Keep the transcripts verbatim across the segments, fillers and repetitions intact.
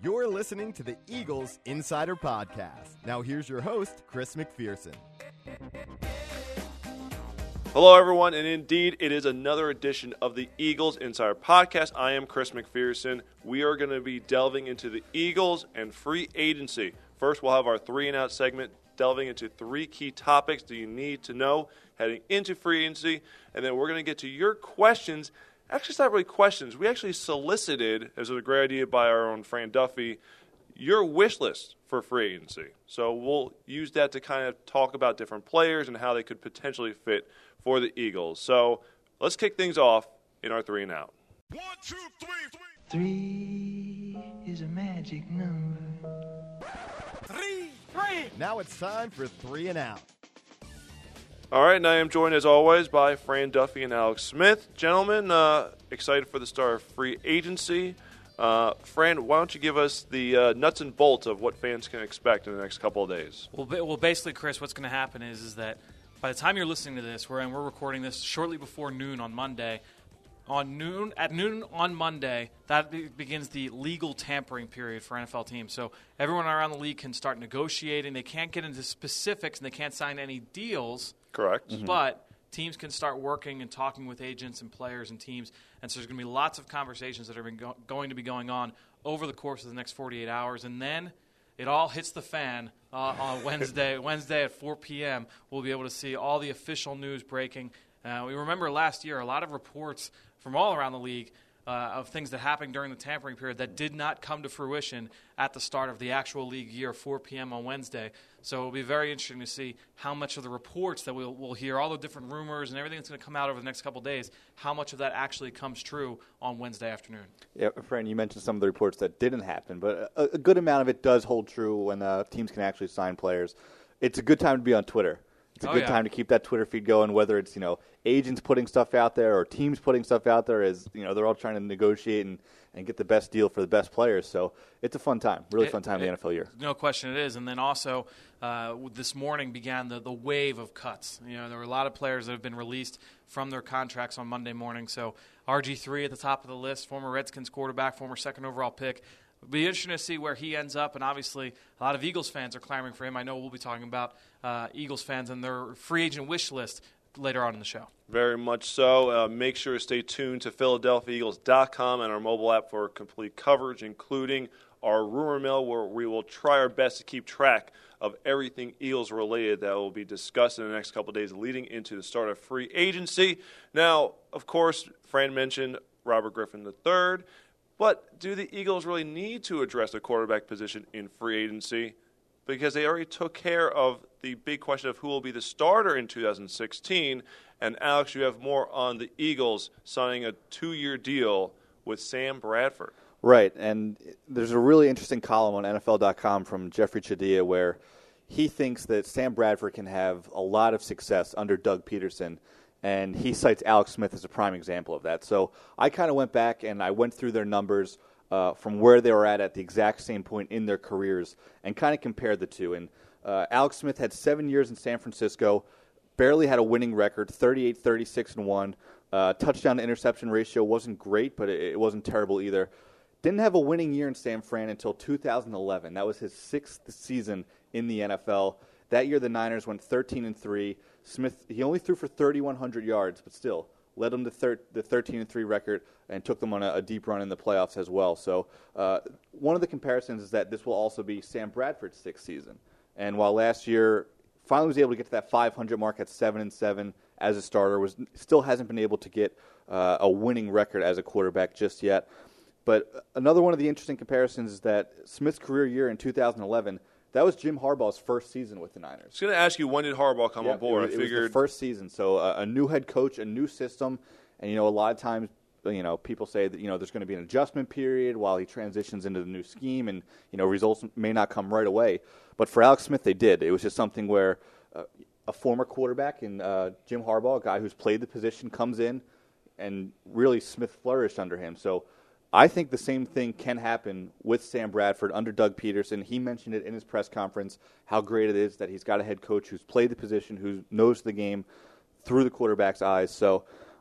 You're listening to the Eagles Insider Podcast. Now here's your host, Chris McPherson. Hello, everyone, and indeed, it is another edition of the Eagles Insider Podcast. I am Chris McPherson. We are going to be delving into the Eagles and free agency. First, we'll have our three and out segment, delving into three key topics that you need to know heading into free agency, and then we're going to get to your questions. Actually, it's not really questions. We actually solicited, as a great idea by our own Fran Duffy, your wish list for free agency. So we'll use that to kind of talk about different players and how they could potentially fit for the Eagles. So let's kick things off in our three and out. One, two, three, three. Three is a magic number. Three, three. Now it's time for three and out. All right, and I am joined, as always, by Fran Duffy and Alex Smith. Gentlemen, uh, excited for the start of free agency. Uh, Fran, why don't you give us the uh, nuts and bolts of what fans can expect in the next couple of days? Well, ba- well basically, Chris, what's going to happen is, is that by the time you're listening to this, we're, and we're recording this shortly before noon on Monday, on noon at noon on Monday, that be- begins the legal tampering period for N F L teams. So everyone around the league can start negotiating. They can't get into specifics, and they can't sign any deals. Correct. Mm-hmm. But teams can start working and talking with agents and players and teams. And so there's going to be lots of conversations that are been go- going to be going on over the course of the next forty-eight hours. And then it all hits the fan uh, on Wednesday. Wednesday at four p.m. We'll be able to see all the official news breaking. Uh, we remember last year a lot of reports from all around the league uh, of things that happened during the tampering period that did not come to fruition at the start of the actual league year, four p.m. on Wednesday. So it'll be very interesting to see how much of the reports that we'll, we'll hear, all the different rumors and everything that's going to come out over the next couple of days, how much of that actually comes true on Wednesday afternoon. Yeah, Fran, you mentioned some of the reports that didn't happen, but a, a good amount of it does hold true when uh, teams can actually sign players. It's a good time to be on Twitter. It's a Oh, good yeah. time to keep that Twitter feed going, whether it's, you know, agents putting stuff out there or teams putting stuff out there, as, you know, they're all trying to negotiate and, and get the best deal for the best players. So it's a fun time, really It- fun time in the it- N F L year. No question it is. And then also uh, this morning began the, the wave of cuts. You know, there were a lot of players that have been released from their contracts on Monday morning. So R G three at the top of the list, former Redskins quarterback, former second overall pick. It'll be interesting to see where he ends up, and obviously a lot of Eagles fans are clamoring for him. I know we'll be talking about uh, Eagles fans and their free agent wish list later on in the show. Very much so. Uh, make sure to stay tuned to Philadelphia Eagles dot com and our mobile app for complete coverage, including our rumor mill, where we will try our best to keep track of everything Eagles-related that will be discussed in the next couple of days leading into the start of free agency. Now, of course, Fran mentioned Robert Griffin the third. But do the Eagles really need to address the quarterback position in free agency? Because they already took care of the big question of who will be the starter in two thousand sixteen. And, Alex, you have more on the Eagles signing a two-year deal with Sam Bradford. Right, and there's a really interesting column on N F L dot com from Jeffrey Chadia where he thinks that Sam Bradford can have a lot of success under Doug Peterson. And he cites Alex Smith as a prime example of that. So I kind of went back and I went through their numbers uh, from where they were at at the exact same point in their careers and kind of compared the two. And uh, Alex Smith had seven years in San Francisco, barely had a winning record, thirty-eight, thirty-six, and one. Uh, touchdown to interception ratio wasn't great, but it, it wasn't terrible either. Didn't have a winning year in San Fran until two thousand eleven. That was his sixth season in the N F L. That year, the Niners went thirteen and three. Smith, he only threw for thirty-one hundred yards, but still led them to thir- the thirteen and three record and took them on a, a deep run in the playoffs as well. So uh, one of the comparisons is that this will also be Sam Bradford's sixth season. And while last year finally was able to get to that five hundred mark at seven and seven as a starter, was still hasn't been able to get uh, a winning record as a quarterback just yet. But another one of the interesting comparisons is that Smith's career year in two thousand eleven. That was Jim Harbaugh's first season with the Niners. I was going to ask you, when did Harbaugh come yeah, on board? It was, I figured it was the first season, so uh, a new head coach, a new system, and you know a lot of times, you know, people say that you know there's going to be an adjustment period while he transitions into the new scheme, and you know results may not come right away. But for Alex Smith, they did. It was just something where uh, a former quarterback in uh, Jim Harbaugh, a guy who's played the position, comes in, and really Smith flourished under him. So I think the same thing can happen with Sam Bradford under Doug Peterson. He mentioned it in his press conference, how great it is that he's got a head coach who's played the position, who knows the game through the quarterback's eyes. So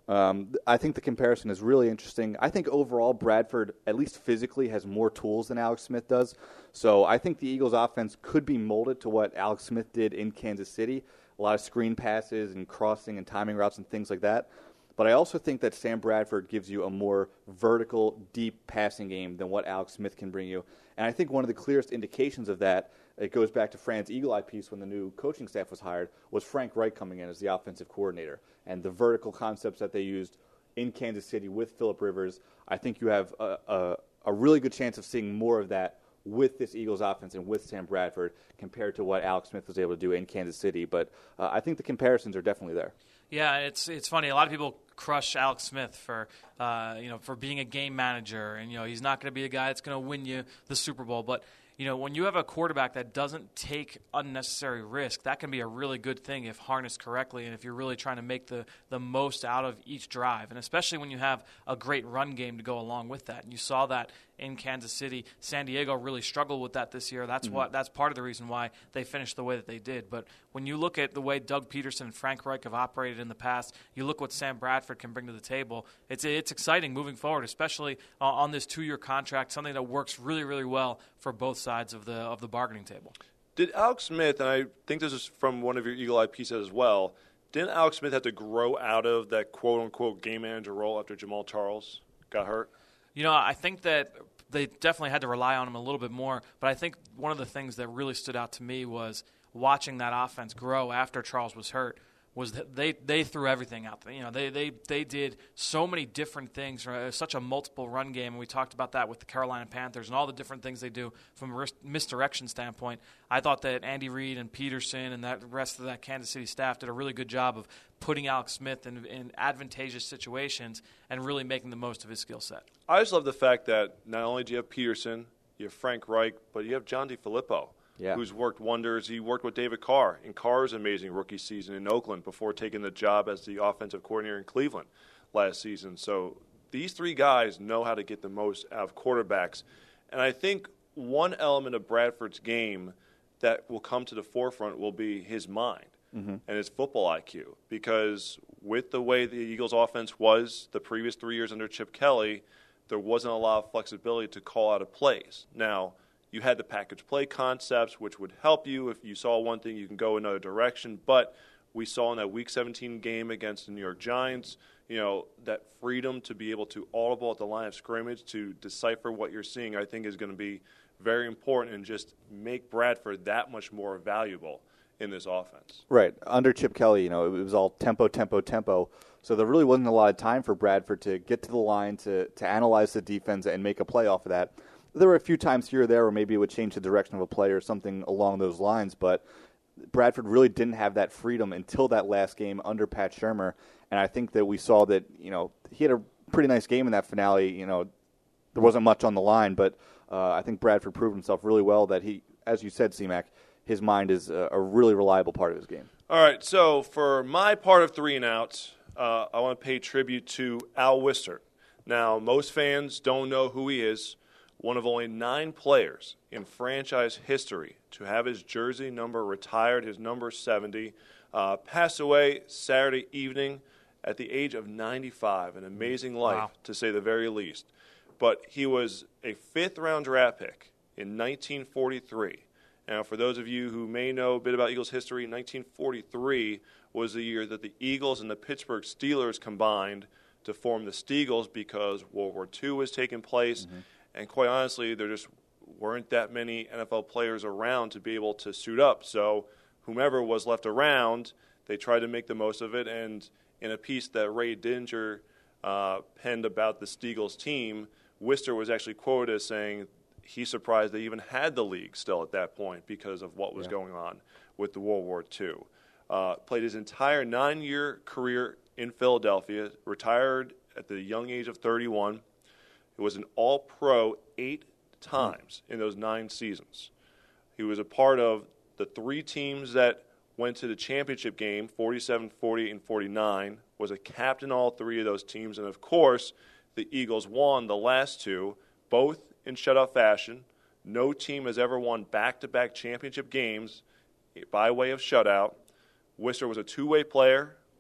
Um, I think the comparison is really interesting. I think overall Bradford, at least physically, has more tools than Alex Smith does. So I think the Eagles' offense could be molded to what Alex Smith did in Kansas City, a lot of screen passes and crossing and timing routes and things like that. But I also think that Sam Bradford gives you a more vertical, deep passing game than what Alex Smith can bring you. And I think one of the clearest indications of that, it goes back to Fran's Eagle Eye piece when the new coaching staff was hired, was Frank Reich coming in as the offensive coordinator. And the vertical concepts that they used in Kansas City with Phillip Rivers, I think you have a, a, a really good chance of seeing more of that with this Eagles offense and with Sam Bradford compared to what Alex Smith was able to do in Kansas City. But uh, I think the comparisons are definitely there. Yeah, it's it's funny. A lot of people crush Alex Smith for uh, you know for being a game manager, and you know he's not going to be a guy that's going to win you the Super Bowl. But you know when you have a quarterback that doesn't take unnecessary risk, that can be a really good thing if harnessed correctly, and if you're really trying to make the the most out of each drive, and especially when you have a great run game to go along with that. And you saw that in Kansas City. San Diego really struggled with that this year. That's mm-hmm. what that's part of the reason why they finished the way that they did. But when you look at the way Doug Peterson and Frank Reich have operated in the past, you look what Sam Bradford can bring to the table. It's it's exciting moving forward, especially uh, on this two-year contract, something that works really, really well for both sides of the of the bargaining table. Did Alex Smith, and I think this is from one of your Eagle Eye pieces as well, didn't Alex Smith have to grow out of that quote-unquote game manager role after Jamal Charles got hurt? You know, I think that they definitely had to rely on him a little bit more, but I think one of the things that really stood out to me was watching that offense grow after Charles was hurt. Was that they, they threw everything out there. You know, they, they, they did so many different things, right? Such a multiple run game, and we talked about that with the Carolina Panthers and all the different things they do from a misdirection standpoint. I thought that Andy Reid and Peterson and that rest of that Kansas City staff did a really good job of putting Alex Smith in, in advantageous situations and really making the most of his skill set. I just love the fact that not only do you have Peterson, you have Frank Reich, but you have John DeFilippo. Yeah. Who's worked wonders. He worked with David Carr in Carr's amazing rookie season in Oakland before taking the job as the offensive coordinator in Cleveland last season. So these three guys know how to get the most out of quarterbacks. And I think one element of Bradford's game that will come to the forefront will be his mind mm-hmm. and his football I Q. Because with the way the Eagles' offense was the previous three years under Chip Kelly, there wasn't a lot of flexibility to call out of plays. Now, you had the package play concepts, which would help you. If you saw one thing, you can go another direction. But we saw in that Week seventeen game against the New York Giants, you know, that freedom to be able to audible at the line of scrimmage to decipher what you're seeing, I think is going to be very important and just make Bradford that much more valuable in this offense. Right. Under Chip Kelly, you know, it was all tempo, tempo, tempo. So there really wasn't a lot of time for Bradford to get to the line, to, to analyze the defense and make a play off of that. There were a few times here or there where maybe it would change the direction of a play or something along those lines, but Bradford really didn't have that freedom until that last game under Pat Shurmur, and I think that we saw that, you know, he had a pretty nice game in that finale. You know, there wasn't much on the line, but uh, I think Bradford proved himself really well that he, as you said, C-Mac, his mind is a, a really reliable part of his game. All right, so for my part of three and outs, uh, I want to pay tribute to Al Wistert. Now, most fans don't know who he is. One of only nine players in franchise history to have his jersey number retired, his number seventy, uh, passed away Saturday evening at the age of ninety-five. An amazing life, wow. to say the very least. But he was a fifth-round draft pick in nineteen forty-three. Now, for those of you who may know a bit about Eagles history, nineteen forty-three was the year that the Eagles and the Pittsburgh Steelers combined to form the Steagles because World War Two was taking place. Mm-hmm. And quite honestly, there just weren't that many N F L players around to be able to suit up. So whomever was left around, they tried to make the most of it. And in a piece that Ray Dinger uh, penned about the Steagles team, Wistert was actually quoted as saying he's surprised they even had the league still at that point because of what was yeah. going on with the World War Two. Uh, played his entire nine-year career in Philadelphia, retired at the young age of thirty-one. He was an all-pro eight times in those nine seasons. He was a part of the three teams that went to the championship game, forty-seven, forty, and forty-nine, was a captain all three of those teams. And, of course, the Eagles won the last two, both in shutout fashion. No team has ever won back-to-back championship games by way of shutout. Wistert was a two-way player,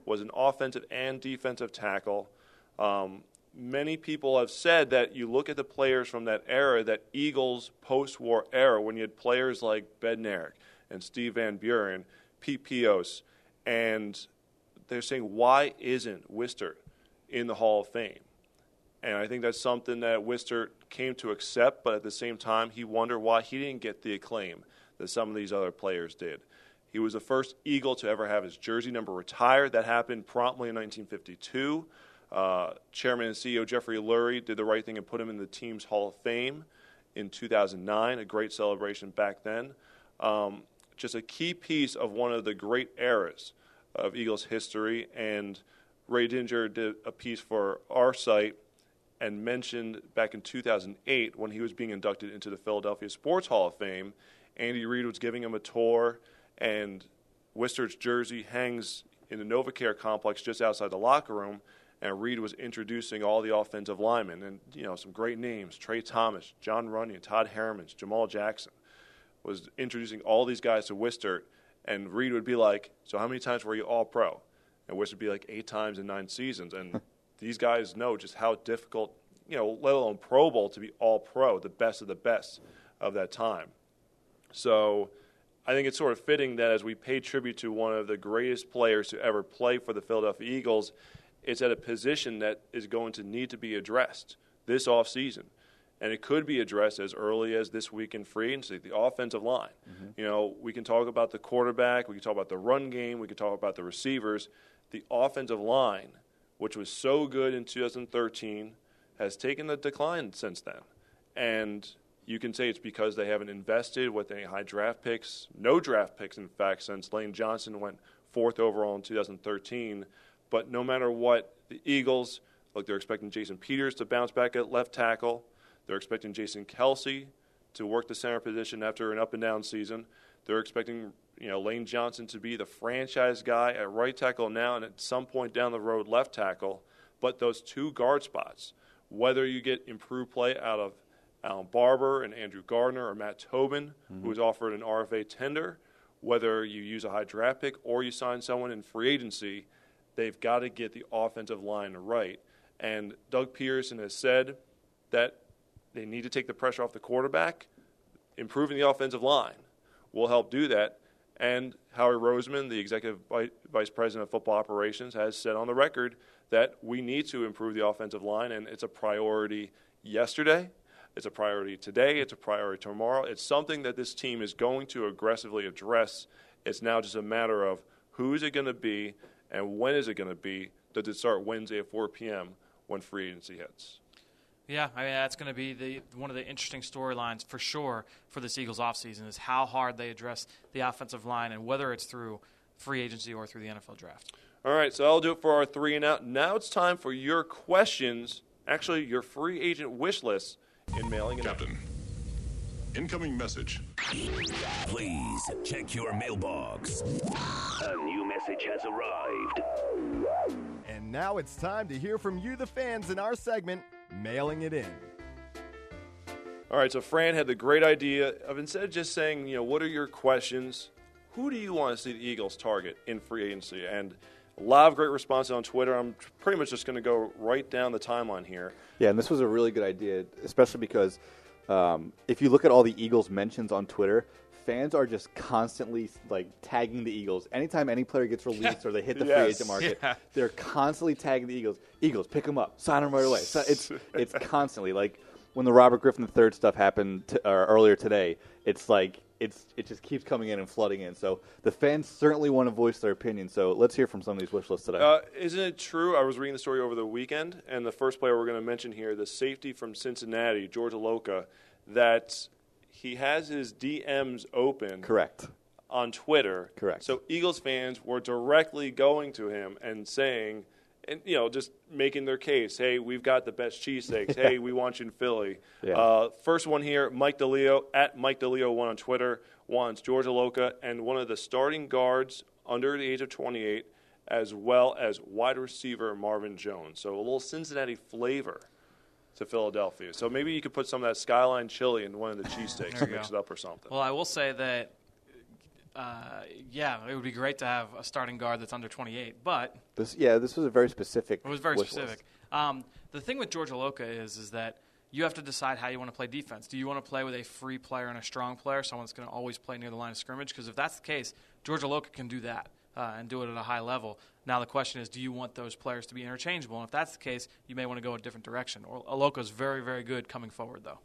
was an offensive and defensive tackle. Um, many people have said that you look at the players from that era, that Eagles post-war era, when you had players like Bednarik and Steve Van Buren, Pete Pios, and they're saying, why isn't Wistert in the Hall of Fame? And I think that's something that Wistert came to accept, but at the same time, he wondered why he didn't get the acclaim that some of these other players did. He was the first Eagle to ever have his jersey number retired. That happened promptly in nineteen fifty-two. Uh, Chairman and C E O Jeffrey Lurie did the right thing and put him in the team's Hall of Fame in two thousand nine, a great celebration back then. Um, just a key piece of one of the great eras of Eagles history, and Ray Dinger did a piece for our site and mentioned back in two thousand eight when he was being inducted into the Philadelphia Sports Hall of Fame, Andy Reid was giving him a tour, and Wistert's jersey hangs in the NovaCare complex just outside the locker room, and Reid was introducing all the offensive linemen, and you know some great names: Trey Thomas, John Runyon, Todd Hermans, Jamal Jackson. Was introducing all these guys to Wistert, and Reid would be like, "So how many times were you All-Pro?" And Wistert would be like, eight times in nine seasons. And these guys know just how difficult, you know, let alone Pro Bowl, to be All-Pro, the best of the best of that time. So I think it's sort of fitting that as we pay tribute to one of the greatest players to ever play for the Philadelphia Eagles, it's at a position that is going to need to be addressed this offseason. And it could be addressed as early as this week in free agency, the offensive line. Mm-hmm. You know, we can talk about the quarterback, we can talk about the run game, we can talk about the receivers. The offensive line, which was so good in two thousand thirteen, has taken a decline since then. And you can say it's because they haven't invested with any high draft picks, no draft picks, in fact, since Lane Johnson went fourth overall in two thousand thirteen. But no matter what, the Eagles, look, they're expecting Jason Peters to bounce back at left tackle. They're expecting Jason Kelsey to work the center position after an up-and-down season. They're expecting, you know, Lane Johnson to be the franchise guy at right tackle now, and at some point down the road, left tackle. But those two guard spots, whether you get improved play out of Alan Barber and Andrew Gardner or Matt Tobin, mm-hmm. who was offered an R F A tender, whether you use a high draft pick or you sign someone in free agency, they've got to get the offensive line right. And Doug Peterson has said that they need to take the pressure off the quarterback. Improving the offensive line will help do that. And Howie Roseman, the executive vice president of football operations, has said on the record that we need to improve the offensive line, and it's a priority yesterday. It's a priority today. It's a priority tomorrow. It's something that this team is going to aggressively address. It's now just a matter of who is it going to be and when is it going to be. Does it start Wednesday at four p.m. when free agency hits? Yeah, I mean, that's going to be the one of the interesting storylines for sure for this Eagles offseason is how hard they address the offensive line and whether it's through free agency or through the N F L draft. All right, so I'll do it for our three and out. Now it's time for your questions, actually your free agent wish list in Mailing It Out. Captain, incoming message. Please check your mailbox. A new message has arrived. And now it's time to hear from you, the fans, in our segment, Mailing It In. All right, so Fran had the great idea of, instead of just saying, you know, what are your questions, who do you want to see the Eagles target in free agency? And a lot of great responses on Twitter. I'm pretty much just going to go right down the timeline here. Yeah, and this was a really good idea, especially because um, if you look at all the Eagles mentions on Twitter, fans are just constantly like tagging the Eagles. Anytime any player gets released or they hit the yes. free agent market, yeah. they're constantly tagging the Eagles. Eagles, pick them up, sign them right away. So it's it's constantly like when the Robert Griffin the third stuff happened t- or earlier today. It's like it's it just keeps coming in and flooding in. So the fans certainly want to voice their opinion. So let's hear from some of these wish lists today. Uh, isn't it true? I was reading the story over the weekend, and the first player we're going to mention here, the safety from Cincinnati, George Aloka, that he has his D Ms open. Correct. On Twitter. Correct. So Eagles fans were directly going to him and saying, and you know, just making their case. Hey, we've got the best cheesesteaks. Hey, we want you in Philly. Yeah. Uh, first one here, Mike DeLeo, at Mike DeLeo one on Twitter, wants George Aloka and one of the starting guards under the age of twenty-eight, as well as wide receiver Marvin Jones. So a little Cincinnati flavor to Philadelphia. So maybe you could put some of that Skyline chili in one of the cheesesteaks and mix it up or something. Well, I will say that uh, yeah, it would be great to have a starting guard that's under twenty-eight. But This, yeah, this was a very specific. it was very wish specific. list. Um, the thing with George Aloka is, is that you have to decide how you want to play defense. Do you want to play with a free player and a strong player, someone that's going to always play near the line of scrimmage? Because if that's the case, George Aloka can do that uh, and do it at a high level. Now the question is, do you want those players to be interchangeable? And if that's the case, you may want to go a different direction. Aloka is very, very good coming forward, though.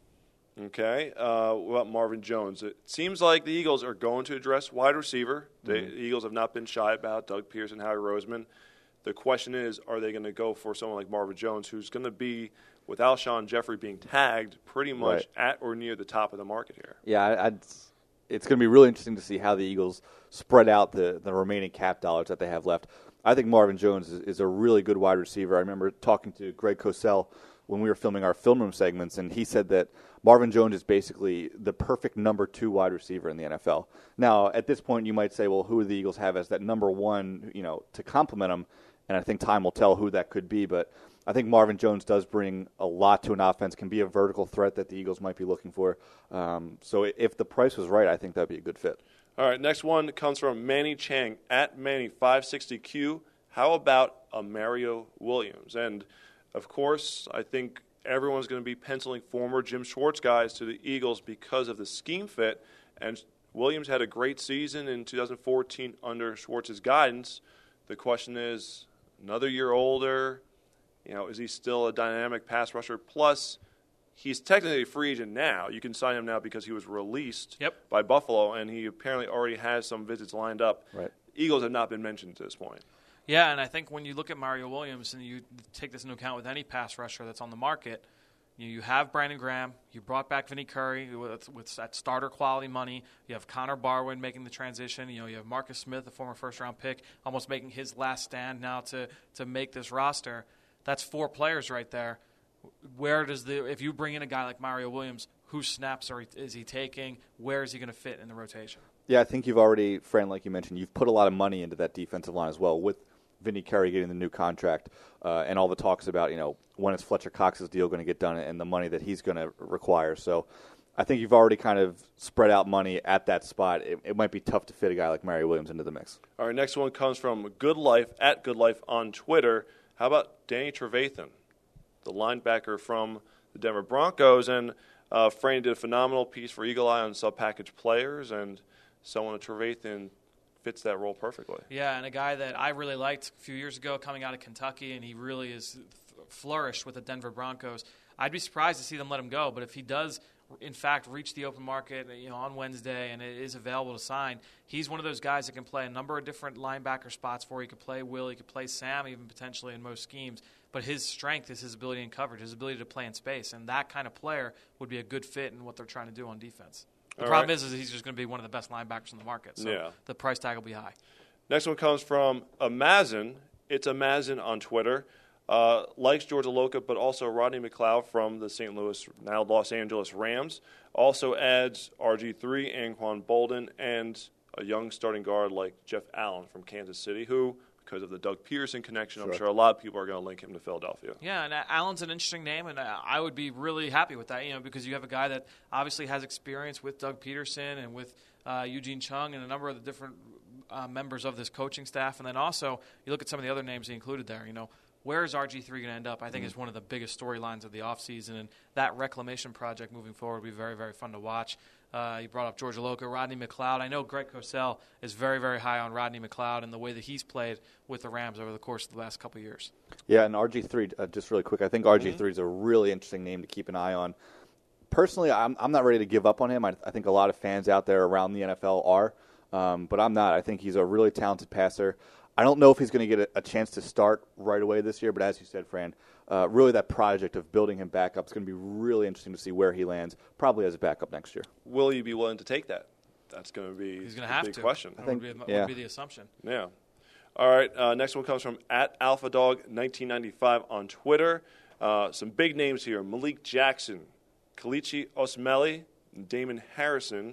Okay. Uh, what about Marvin Jones? It seems like the Eagles are going to address wide receiver. They, Mm-hmm. The Eagles have not been shy about Doug Pearson, Howie Roseman. The question is, are they going to go for someone like Marvin Jones, who's going to be, with Alshon Jeffrey being tagged, pretty much Right. at or near the top of the market here? Yeah, I, I'd, it's going to be really interesting to see how the Eagles spread out the, the remaining cap dollars that they have left. I think Marvin Jones is, is a really good wide receiver. I remember talking to Greg Cosell when we were filming our film room segments, and he said that Marvin Jones is basically the perfect number two wide receiver in the N F L. Now, at this point, you might say, well, who do the Eagles have as that number one, you know, to complement him? And I think time will tell who that could be. But I think Marvin Jones does bring a lot to an offense, can be a vertical threat that the Eagles might be looking for. Um, so if the price was right, I think that would be a good fit. All right, next one comes from Manny Chang at Manny five sixty Q. How about a Mario Williams? And, of course, I think everyone's going to be penciling former Jim Schwartz guys to the Eagles because of the scheme fit. And Williams had a great season in two thousand fourteen under Schwartz's guidance. The question is, another year older, you know, is he still a dynamic pass rusher? Plus, he's technically a free agent now. You can sign him now because he was released Yep. by Buffalo, and he apparently already has some visits lined up. Right. Eagles have not been mentioned to this point. Yeah, and I think when you look at Mario Williams and you take this into account with any pass rusher that's on the market, you, you have Brandon Graham, you brought back Vinny Curry with, with that starter quality money, you have Connor Barwin making the transition, you know, you have Marcus Smith, the former first-round pick, almost making his last stand now to, to make this roster. That's four players right there. Where does the if you bring in a guy like Mario Williams, whose snaps are he, is he taking? Where is he going to fit in the rotation? Yeah, I think you've already, Fran, like you mentioned, you've put a lot of money into that defensive line as well with Vinny Curry getting the new contract uh, and all the talks about, you know, when is Fletcher Cox's deal going to get done and the money that he's going to require. So I think you've already kind of spread out money at that spot. It, it might be tough to fit a guy like Mario Williams into the mix. All right, next one comes from Good Life, at Good Life on Twitter. How about Danny Trevathan, the linebacker from the Denver Broncos? And uh, Fran did a phenomenal piece for Eagle Eye on sub-package players, and someone at Trevathan fits that role perfectly. Yeah, and a guy that I really liked a few years ago coming out of Kentucky, and he really has flourished with the Denver Broncos. I'd be surprised to see them let him go, but if he does, in fact, reach the open market, you know, on Wednesday and it is available to sign, he's one of those guys that can play a number of different linebacker spots for. He could play Will, he could play Sam, even potentially in most schemes. But his strength is his ability in coverage, his ability to play in space, and that kind of player would be a good fit in what they're trying to do on defense. The All problem right. is, is he's just going to be one of the best linebackers in the market, so Yeah. the price tag will be high. Next one comes from Amazon. It's Amazon on Twitter. Uh, likes George Aloka, but also Rodney McLeod from the Saint Louis, now Los Angeles Rams. Also adds R G three, Anquan Bolden, and a young starting guard like Jeff Allen from Kansas City, who, because of the Doug Pearson connection, I'm Sure. sure a lot of people are going to link him to Philadelphia. Yeah, and Allen's an interesting name, and I would be really happy with that, you know, because you have a guy that obviously has experience with Doug Peterson and with uh, Eugene Chung and a number of the different uh, members of this coaching staff. And then also, you look at some of the other names he included there, you know, where is R G three going to end up? I think is one of the biggest storylines of the offseason, and that reclamation project moving forward will be very, very fun to watch. Uh, you brought up George Aloka, Rodney McLeod. I know Greg Cosell is very, very high on Rodney McLeod and the way that he's played with the Rams over the course of the last couple of years. Yeah, and R G three, uh, just really quick, I think R G three is a really interesting name to keep an eye on. Personally, I'm, I'm not ready to give up on him. I, I think a lot of fans out there around the N F L are, um, but I'm not. I think he's a really talented passer. I don't know if he's going to get a, a chance to start right away this year, but as you said, Fran, uh, really that project of building him back up is going to be really interesting to see where he lands, probably as a backup next year. Will you be willing to take that? That's going to be He's going the to have big to. question. That think- would be, yeah. would be the assumption. Yeah. All right. Uh, next one comes from at AlphaDog nineteen ninety-five on Twitter. Uh, some big names here: Malik Jackson, Kalichi Osmeli, Damon Harrison,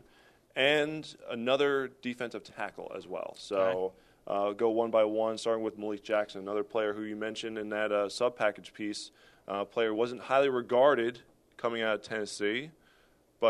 and another defensive tackle as well. So uh, go one by one, starting with Malik Jackson, another player who you mentioned in that uh, sub-package piece. Uh, player wasn't highly regarded coming out of Tennessee, but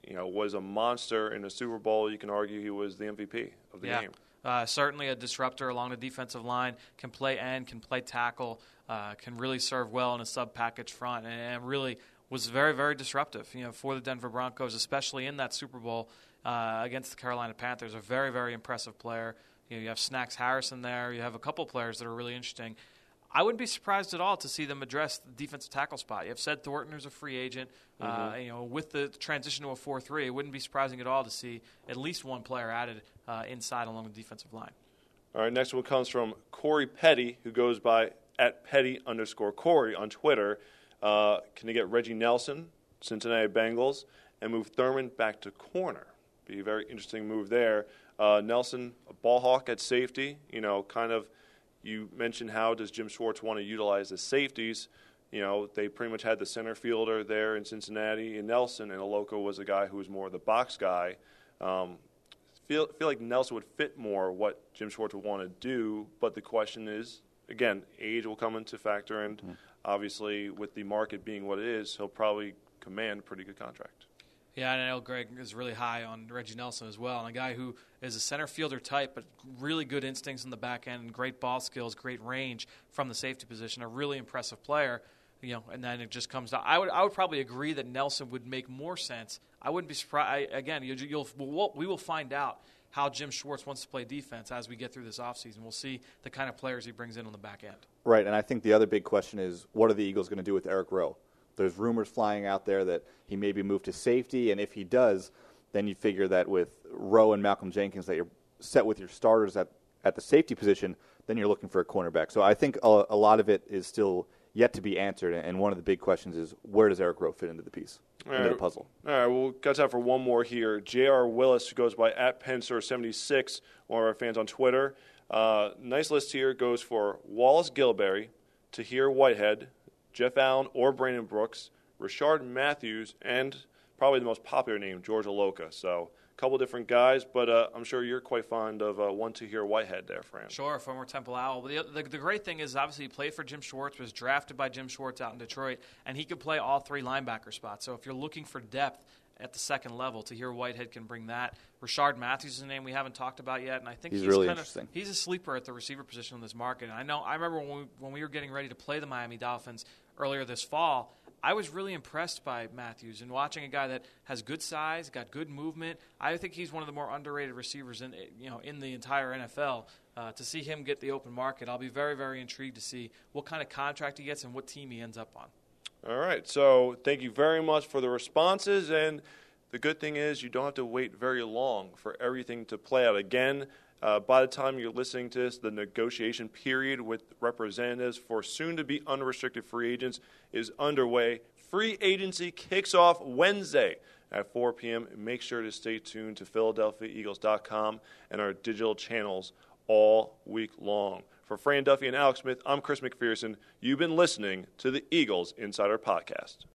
you know, was a monster in the Super Bowl. You can argue he was the M V P of the yeah. game. Uh, certainly a disruptor along the defensive line, can play end, can play tackle, uh, can really serve well in a sub-package front, and, and really was very, very disruptive, you know, for the Denver Broncos, especially in that Super Bowl uh, against the Carolina Panthers. A very, very impressive player. You know, you have Snacks Harrison there. You have a couple players that are really interesting. I wouldn't be surprised at all to see them address the defensive tackle spot. You have Sed Thornton, who's a free agent. Mm-hmm. Uh, you know, with the transition to a four three, it wouldn't be surprising at all to see at least one player added uh, inside along the defensive line. All right, next one comes from Corey Petty, who goes by at Petty underscore Corey on Twitter. Uh, can they get Reggie Nelson, Cincinnati Bengals, and move Thurman back to corner? Be a very interesting move there. Uh, Nelson, a ball hawk at safety, you know, kind of. You mentioned how does Jim Schwartz want to utilize the safeties. You know, they pretty much had the center fielder there in Cincinnati in Nelson, and Aloka was a guy who was more the box guy. Um, feel feel like Nelson would fit more what Jim Schwartz would want to do, but the question is, again, age will come into factor, and mm-hmm. obviously with the market being what it is, he'll probably command a pretty good contract. Yeah, and I know Greg is really high on Reggie Nelson as well, and a guy who is a center fielder type, but really good instincts in the back end, and great ball skills, great range from the safety position. A really impressive player, you know. And then it just comes down. I would, I would probably agree that Nelson would make more sense. I wouldn't be surprised. I, again, you, you'll, we'll, we will find out how Jim Schwartz wants to play defense as we get through this offseason. We'll see the kind of players he brings in on the back end. Right, and I think the other big question is, what are the Eagles going to do with Eric Rowe? There's rumors flying out there that he may be moved to safety, and if he does, then you figure that with Rowe and Malcolm Jenkins that you're set with your starters at, at the safety position, then you're looking for a cornerback. So I think a, a lot of it is still yet to be answered, and one of the big questions is, where does Eric Rowe fit into the piece, All into right. the puzzle? All right, well, got time for one more here. J R. Willis, who goes by at Pensor seventy-six, one of our fans on Twitter. Uh, nice list here goes for Wallace Gilberry, Tahir Whitehead, Jeff Allen or Brandon Brooks, Rashard Matthews, and probably the most popular name, George Aloka. So a couple different guys, but uh, I'm sure you're quite fond of uh, one Tahir Whitehead there, Fran. Sure, former Temple Owl. The, the, the great thing is, obviously, he played for Jim Schwartz, was drafted by Jim Schwartz out in Detroit, and he could play all three linebacker spots. So if you're looking for depth at the second level, Tahir Whitehead can bring that. Rashard Matthews is a name we haven't talked about yet, and I think he's, he's really kind interesting. Of, he's a sleeper at the receiver position in this market. And I know I remember when we, when we were getting ready to play the Miami Dolphins earlier this fall, I was really impressed by Matthews and watching a guy that has good size, got good movement. I think he's one of the more underrated receivers in you know in the entire N F L. Uh, to see him get the open market, I'll be very, very intrigued to see what kind of contract he gets and what team he ends up on. All right, so thank you very much for the responses, and the good thing is you don't have to wait very long for everything to play out. Again, uh, by the time you're listening to this, the negotiation period with representatives for soon-to-be unrestricted free agents is underway. Free agency kicks off Wednesday at four p.m. Make sure to stay tuned to Philadelphia Eagles dot com and our digital channels all week long. For Fran Duffy and Alex Smith, I'm Chris McPherson. You've been listening to the Eagles Insider Podcast.